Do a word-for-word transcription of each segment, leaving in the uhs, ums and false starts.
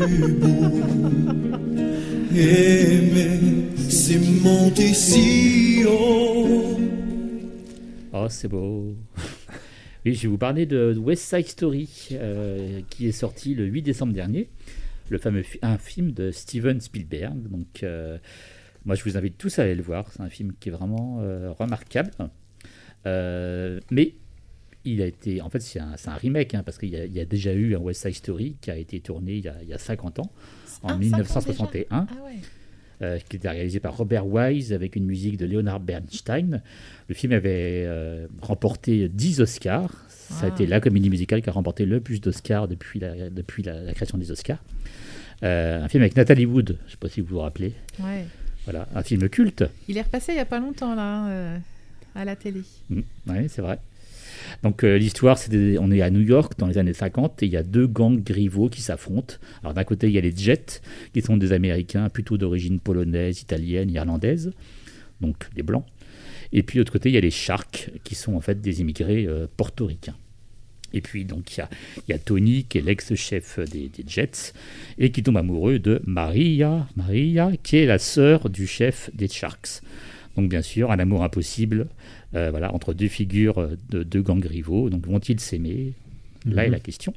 beau. Aimer, c'est monter si haut. Oh, c'est beau. Oui, je vais vous parler de West Side Story, euh, qui est sorti le huit décembre dernier, le fameux fi- un film de Steven Spielberg. Donc, euh, moi, je vous invite tous à aller le voir. C'est un film qui est vraiment euh, remarquable. Euh, mais il a été, en fait, c'est un, c'est un remake, hein, parce qu'il y a, il y a déjà eu un West Side Story qui a été tourné il y a, il y a cinquante ans, en Ah, mille neuf cent soixante et un. Ah ouais. Euh, qui était réalisé par Robert Wise avec une musique de Leonard Bernstein. Le film avait euh, remporté dix Oscars. Ça a Ah. été la comédie musicale qui a remporté le plus d'Oscars depuis la, depuis la, la création des Oscars. Euh, un film avec Natalie Wood, je ne sais pas si vous vous rappelez. Ouais. Voilà, un film culte. Il est repassé il n'y a pas longtemps, là, euh, à la télé. Mmh, oui, c'est vrai. Donc euh, l'histoire, c'est des- on est à New York dans les années cinquante et il y a deux gangs rivaux qui s'affrontent. Alors d'un côté, il y a les Jets, qui sont des Américains plutôt d'origine polonaise, italienne, irlandaise, donc des Blancs. Et puis de l'autre côté, il y a les Sharks, qui sont en fait des immigrés euh, portoricains. Et puis donc il y a, il y a Tony, qui est l'ex-chef des, des Jets, et qui tombe amoureux de Maria, Maria, qui est la sœur du chef des Sharks. Donc bien sûr, un amour impossible, euh, voilà, entre deux figures de deux gangs rivaux. Donc vont-ils s'aimer? Là Mhm. est la question.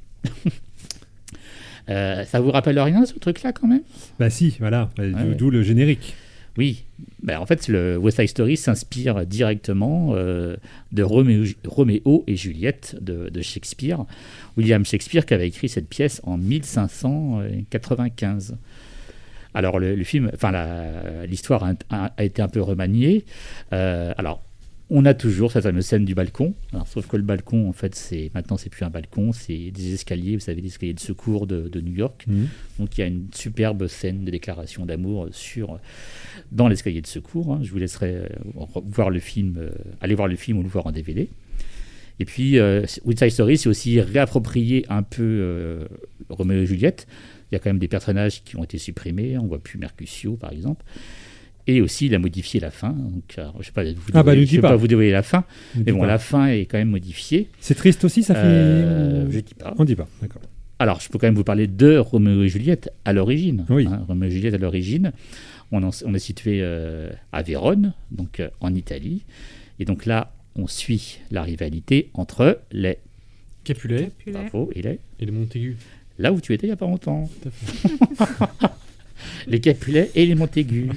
Euh, ça vous rappelle rien ce truc-là quand même? Bah si, voilà, Bah, Ouais, d'où ouais. d'où le générique. Oui. Ben, en fait, le West Side Story s'inspire directement euh, de Roméo, Roméo et Juliette de, de Shakespeare. William Shakespeare qui avait écrit cette pièce en mille cinq cent quatre-vingt-quinze. Alors le, le film, enfin la- l'histoire a, a- a été un peu remaniée. Euh, alors on a toujours cette fameuse scène du balcon. Alors, sauf que le balcon, en fait, c'est maintenant c'est plus un balcon, c'est des escaliers. Vous savez, des escaliers de secours de, de New York. Mhm. Donc il y a une superbe scène de déclaration d'amour sur dans l'escalier de secours. Hein. Je vous laisserai euh, voir le film, euh, aller voir le film ou le voir en D V D. Et puis, euh, West Side Story, c'est aussi réapproprier un peu euh, Roméo et Juliette. Il y a quand même des personnages qui ont été supprimés. On ne voit plus Mercutio, par exemple. Et aussi, il a modifié la fin. Donc, alors, je ne vais pas vous Ah bah, dévoiler- ne je dis vais pas. pas vous dévoiler la fin. Ne Mais dis bon, pas. la fin est quand même modifiée. C'est triste aussi, ça finit. Euh, je dis pas. On dit pas, d'accord. Alors, je peux quand même vous parler de Roméo et Juliette à l'origine. Oui. Hein, Roméo et Juliette à l'origine. On, en- on est situé euh, à Vérone, donc euh, en Italie. Et donc là, on suit la rivalité entre les Capulet Populaire. Bravo et les et les Montaigu. là où tu étais il n'y a pas longtemps. Tout à fait. Les Capulet et les Montaigu.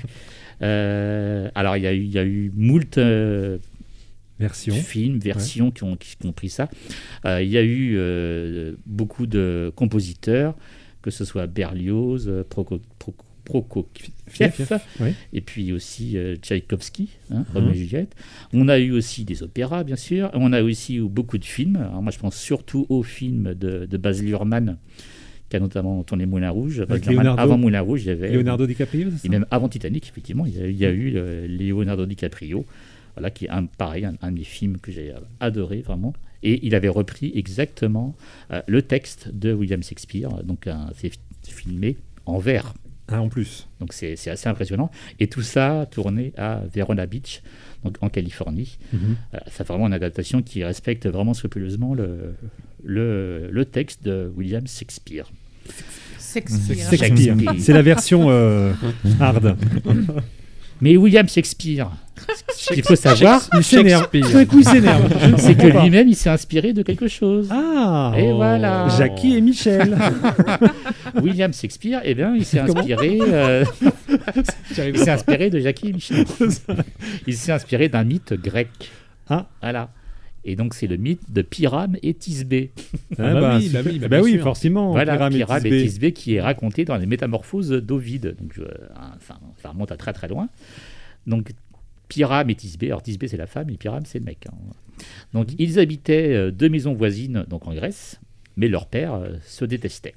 Euh, alors, il y a eu, il y a eu moult euh, Version. films, versions qui, ont, qui ont pris ça. Euh, il y a eu euh, beaucoup de compositeurs, que ce soit Berlioz, euh, Proko- Proko- Prokofiev, Fief, oui. et puis aussi euh, Tchaïkovski, hein, Mhm. Roméo et Juliette. On a eu aussi des opéras, bien sûr. On a aussi eu beaucoup de films. Alors, moi, je pense surtout aux films de, de Baz Luhrmann, qui a notamment tourné Moulin Rouge. Baz Avec Luhrmann, Leonardo- avant Moulin Rouge, il y avait... Leonardo DiCaprio, c'est ça Et même avant Titanic, effectivement, il y a, il y a eu euh, Leonardo DiCaprio, voilà, qui est un, pareil, un, un des films que j'ai adoré vraiment. Et il avait repris exactement euh, le texte de William Shakespeare, donc un- c'est fi- filmé en vers. Ah, en plus. Donc c'est c'est assez impressionnant. Et tout ça tourné à Verona Beach, donc en Californie. Mhm. Euh, ça fait vraiment une adaptation qui respecte vraiment scrupuleusement le, le, le texte de William Shakespeare. Shakespeare. Shakespeare. Shakespeare. C'est la version euh, hard. Mais William Shakespeare, ce qu'il faut savoir, Il s'énerve. Shakespeare. Tout d'un coup, il s'énerve. Je ne c'est comprends que pas. lui-même, il s'est inspiré de quelque chose. Ah. Et voilà. Jackie et Michel. William Shakespeare, eh bien, il s'est inspiré, euh, il s'est inspiré de Jackie et Michel. Il s'est inspiré d'un mythe grec. Ah. Voilà. Et donc, c'est le mythe de Pyram et Thisbé. Ah, bah oui, super. bah oui, bah Bah bien oui, sûr. forcément. Voilà, Pyram et Pyram et Thisbé. Thisbé qui est raconté dans les Métamorphoses d'Ovide. Donc, euh, ça, ça remonte à très très loin. Donc, Pyram et Thisbé. Alors, Thisbé, c'est la femme et Pyram, c'est le mec. hein. Donc, ils habitaient euh, deux maisons voisines donc en Grèce, mais leur père euh, se détestait.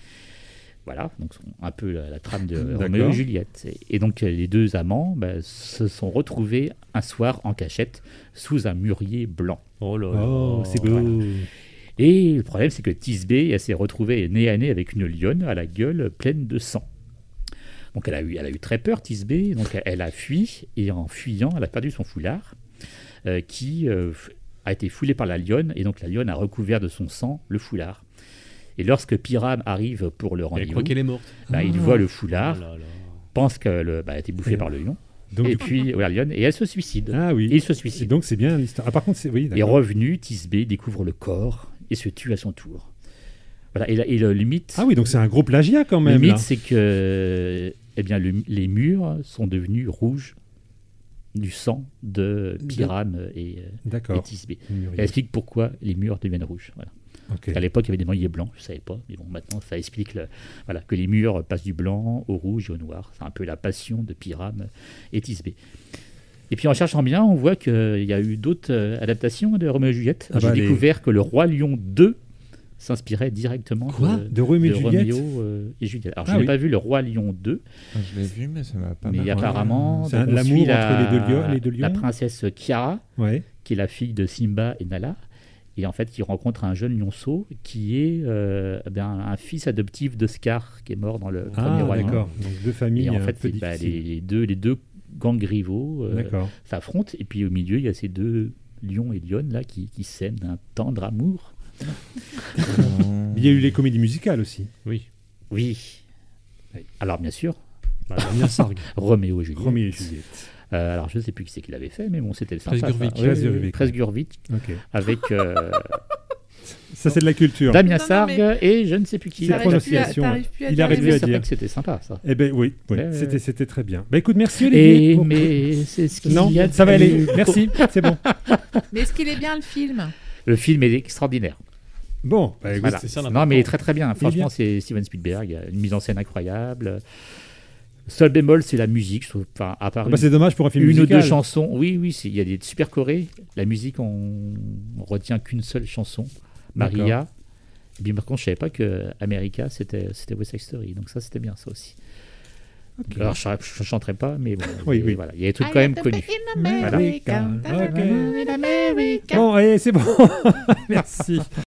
Voilà, donc un peu la, la trame de D'accord. Roméo et Juliette. Et, et donc, euh, les deux amants bah, se sont retrouvés un soir en cachette sous un mûrier blanc. Oh là Oh, là. c'est beau. Et le problème, c'est que Thisbé elle s'est retrouvée nez à nez avec une lionne à la gueule pleine de sang. Donc elle a eu, elle a eu très peur, Thisbé, donc elle, elle a fui, et en fuyant, elle a perdu son foulard, euh, qui euh, f- a été foulé par la lionne, et donc la lionne a recouvert de son sang le foulard. Et lorsque Pyram arrive pour le Elle rendez-vous, croit qu'elle est morte. bah, il Ah. voit le Oh foulard, là là. pense qu'elle bah, a été bouffée Et- par le lion, Donc, et puis voilà, lion, et elle se suicide. ah oui. Et il se Et suicide. donc c'est bien l'histoire. Ah, par contre, c'est oui, Et d'accord. revenu, Thisbé découvre le corps et se tue à son tour. Voilà. Et, la- et le, le mythe, Ah oui, donc c'est un gros plagiat quand le même. mythe là. c'est que eh bien, le- les murs sont devenus rouges du sang de Pyram et, euh, et D'accord. Thisbé. Muriel. Elle explique pourquoi les murs deviennent rouges. Voilà. Ok. À l'époque, il y avait des noyers blancs, je ne savais pas, mais bon, maintenant, ça explique le- voilà, que les murs passent du blanc au rouge et au noir. C'est un peu la passion de Pyram et Thisbé. Et puis en cherchant bien, on voit qu'il y a eu d'autres euh, adaptations de Roméo et Juliette. Ah J'ai bah, les- découvert que le Roi Lion deux s'inspirait directement Quoi de, De Roméo et de Juliette Roméo, euh, et Juliette. Alors, je Ah n'ai oui. pas vu le Roi Lion deux, Ah, je l'ai vu, mais ça m'a pas mais marqué. apparemment, C'est un- donc, on l'amour suit la, entre les deux lions- les deux la lions princesse Chiara, Ouais. qui est la fille de Simba et Nala. Et en fait, il rencontre un jeune lionceau qui est euh, eh bien, un fils adoptif de Scar, qui est mort dans le premier Ah Roi Lion. d'accord. Donc deux familles Et en un fait, peu c'est, bah, difficiles. les, les deux, les deux gangs rivaux euh, D'accord. s'affrontent. Et puis au milieu, il y a ces deux lions et lionnes là, qui, qui s'aiment d'un tendre amour. Non. Il y a eu les comédies musicales aussi. Oui. Oui. Alors bien sûr, Bah, Damien Sargue. Roméo et Juliette. Roméo et Juliette. Euh, alors je ne sais plus qui c'est qui l'avait fait, mais bon, c'était le sympa. Presgurvic. ça. Ouais, Presgurvic. Presgurvic, Ok. avec euh, Ça c'est de la culture. Damien Non, non, Sargue et je ne sais plus qui. C'est la T'arrives plus à- prononciation. t'arrives plus à Il dire arrive les plus à mots. C'est vrai dire. que c'était sympa ça. Eh ben oui, oui. Ouais, ouais, c'était ouais. c'était très bien. Bah écoute, merci Olivier. Et pour- mais c'est ce qu'il Non, y a de ça va aller. plus- Merci, c'est bon. Mais est-ce qu'il est bien le film? Le film est extraordinaire. Bon, bah, écoute, Voilà. c'est ça, Non, l'important. mais il est très très bien. Il est Franchement, bien. c'est Steven Spielberg. Il y a une mise en scène incroyable. Seul bémol, c'est la musique. Je trouve. Enfin, à part ah bah, c'est dommage pour un film une ou musical. deux chansons. Oui, oui, c'est- il y a des super chorés. La musique, on, on retient qu'une seule chanson, Maria. Et puis par contre, je savais pas que America, c'était c'était West Side Story. Donc ça, c'était bien, ça aussi. Ok. Alors, je ne chanterai pas, mais bon, Oui, mais oui. voilà, il y a des trucs quand même connus. Voilà. Ok. Bon, allez, c'est bon. Merci.